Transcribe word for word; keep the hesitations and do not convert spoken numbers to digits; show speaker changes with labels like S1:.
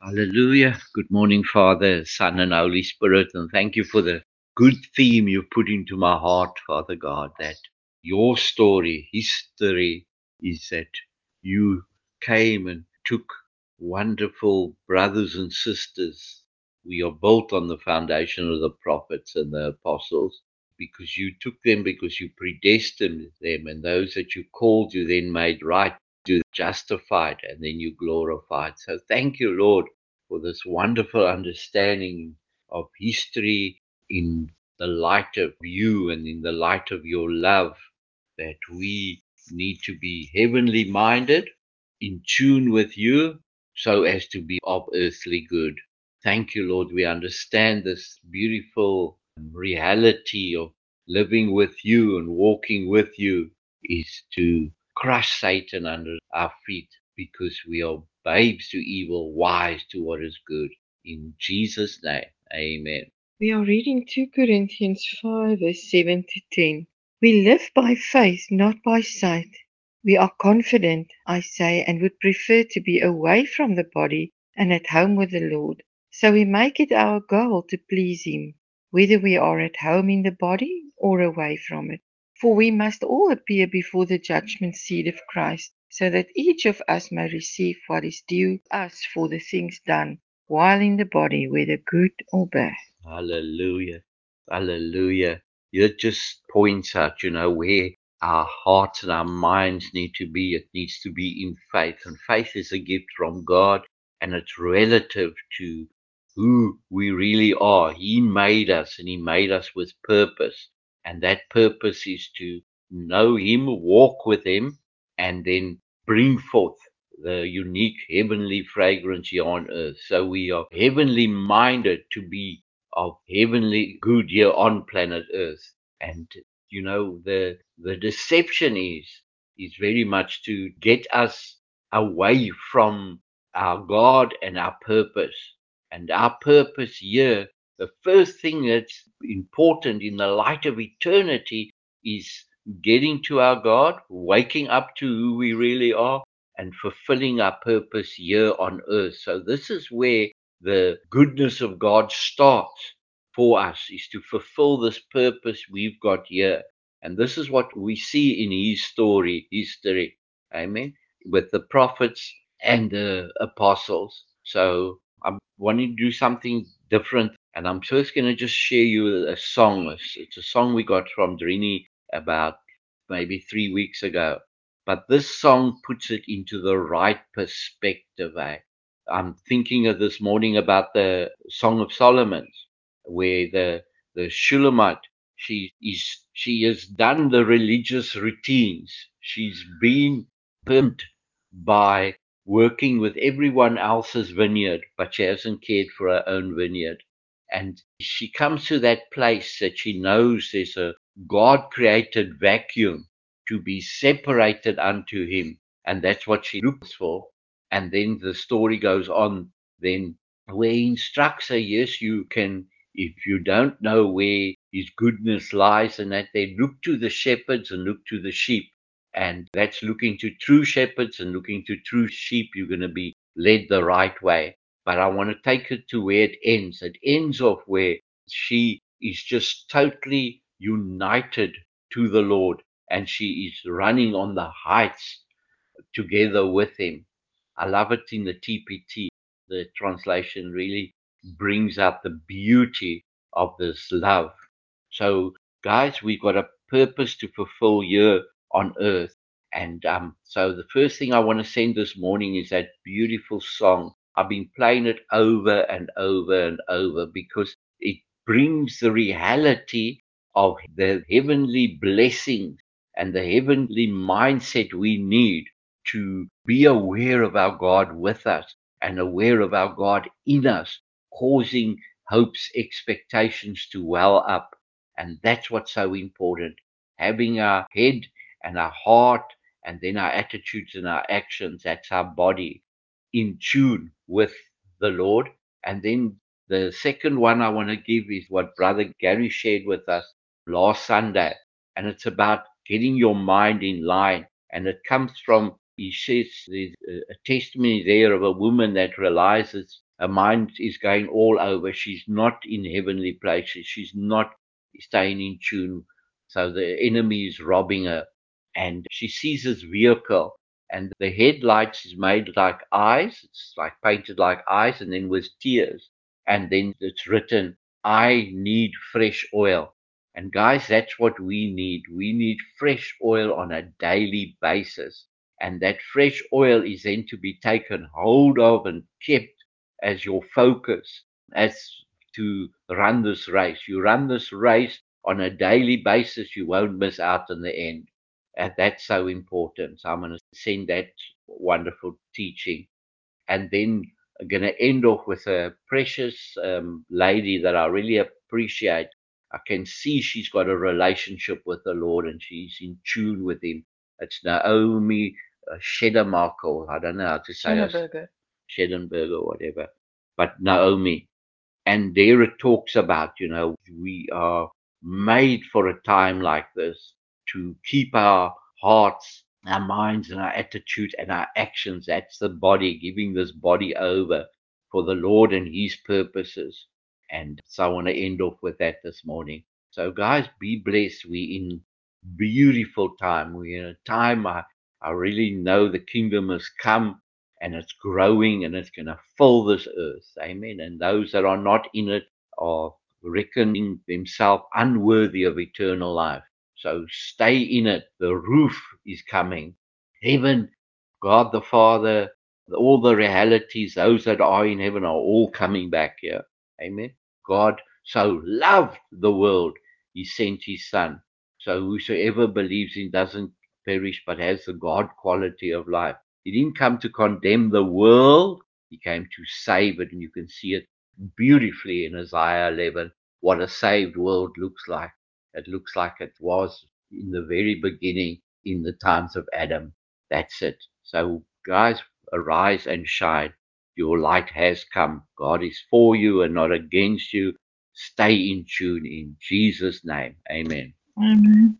S1: Hallelujah. Good morning, Father, Son, and Holy Spirit. And thank you for the good theme you put into my heart, Father God, that your story, history, is that you came and took wonderful brothers and sisters. We are built on the foundation of the prophets and the apostles because you took them, because you predestined them, and those that you called, you then made right, you justified, and then you glorified. So thank you, Lord, for this wonderful understanding of history in the light of you and in the light of your love, that we need to be heavenly minded, in tune with you, so as to be of earthly good. Thank you, Lord. We understand this beautiful reality of living with you and walking with you is to crush Satan under our feet, because we are babes to evil, wise to what is good. In Jesus' name, amen.
S2: We are reading two Corinthians five, verse seven to ten. We live by faith, not by sight. We are confident, I say, and would prefer to be away from the body and at home with the Lord. So we make it our goal to please Him, whether we are at home in the body or away from it. For we must all appear before the judgment seat of Christ, so that each of us may receive what is due us for the things done while in the body, whether good or bad.
S1: Hallelujah. Hallelujah. It just points out, you know, where our hearts and our minds need to be. It needs to be in faith. And faith is a gift from God, and it's relative to who we really are. He made us, and He made us with purpose. And that purpose is to know Him, walk with Him, and then bring forth the unique heavenly fragrance here on earth. So we are heavenly minded to be of heavenly good here on planet Earth. And you know, the the deception is is very much to get us away from our God and our purpose. And our purpose here, the first thing that's important in the light of eternity, is getting to our God, waking up to who we really are, and fulfilling our purpose here on earth. So this is where the goodness of God starts for us, is to fulfill this purpose we've got here. And this is what we see in his story, history. Amen. With the prophets and the apostles. So I'm wanting to do something different. And I'm first going to just share you a song. It's, it's a song we got from Drini about maybe three weeks ago. But this song puts it into the right perspective. Eh? I'm thinking of this morning about the Song of Solomon, where the the Shulamite, she is she has done the religious routines. She's been burnt by working with everyone else's vineyard, but she hasn't cared for her own vineyard. And she comes to that place that she knows there's a God created vacuum to be separated unto Him. And that's what she looks for. And then the story goes on, then where He instructs her, yes, you can, if you don't know where His goodness lies, and that they look to the shepherds and look to the sheep. And that's looking to true shepherds and looking to true sheep. You're going to be led the right way. But I want to take it to where it ends. It ends off where she is just totally united to the Lord, and she is running on the heights together with Him. I love it in the T P T. The translation really brings out the beauty of this love. So, guys, we've got a purpose to fulfill here on earth. And um, so, the first thing I want to send this morning is that beautiful song. I've been playing it over and over and over because it brings the reality of the heavenly blessings and the heavenly mindset we need to be aware of our God with us and aware of our God in us, causing hopes, expectations to well up. And that's what's so important. Having our head and our heart and then our attitudes and our actions, that's our body, in tune with the Lord. And then the second one I want to give is what Brother Gary shared with us last Sunday. And it's about getting your mind in line. And it comes from He says there's a testimony there of a woman that realizes her mind is going all over. She's not in heavenly places. She's not staying in tune. So the enemy is robbing her. And she sees this vehicle, and the headlights is made like eyes. It's like painted like eyes, and then with tears. And then it's written, I need fresh oil. And guys, that's what we need. We need fresh oil on a daily basis. And that fresh oil is then to be taken hold of and kept as your focus, as to run this race. You run this race on a daily basis, you won't miss out in the end. And that's so important. So I'm going to send that wonderful teaching. And then I'm going to end off with a precious um, lady that I really appreciate. I can see she's got a relationship with the Lord and she's in tune with Him. It's Naomi uh, Shedemarkel. I don't know how to say it,
S2: Schenneberger.
S1: Shedenberg or whatever, but Naomi. And there it talks about, you know, we are made for a time like this to keep our hearts, our minds, and our attitude and our actions. That's the body, giving this body over for the Lord and His purposes. And so I want to end off with that this morning. So, guys, be blessed. We're in beautiful time. We're in a time I, I really know the kingdom has come and it's growing and it's going to fill this earth. Amen. And those that are not in it are reckoning themselves unworthy of eternal life. So stay in it. The roof is coming. Heaven, God the Father, all the realities, those that are in heaven are all coming back here. Amen. God so loved the world, He sent His Son. So whosoever believes in doesn't perish but has the God quality of life. He didn't come to condemn the world, He came to save it. And you can see it beautifully in Isaiah eleven, what a saved world looks like. It looks like it was in the very beginning, in the times of Adam. That's it. So, guys, arise and shine. Your light has come. God is for you and not against you. Stay in tune in Jesus' name. Amen.
S2: Amen.